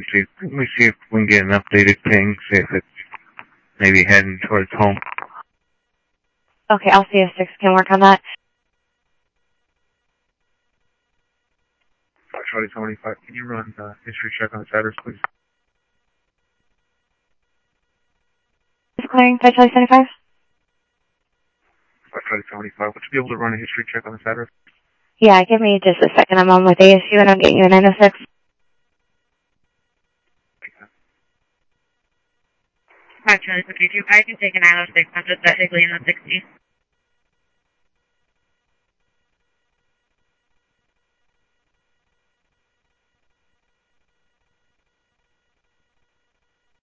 Let me see if we can get an updated ping, see if it's maybe heading towards home. Okay, I'll see if 6 can work on that. Charlie 75, can you run history check on this address, please? Is clearing, Charlie 75? Charlie 75, would you be able to run a history check on this address? Yeah, give me just a second. I'm on with ASU and I'm getting you a 906. Hi, Charlie 52. I can take an 906. I'm just technically in the 60.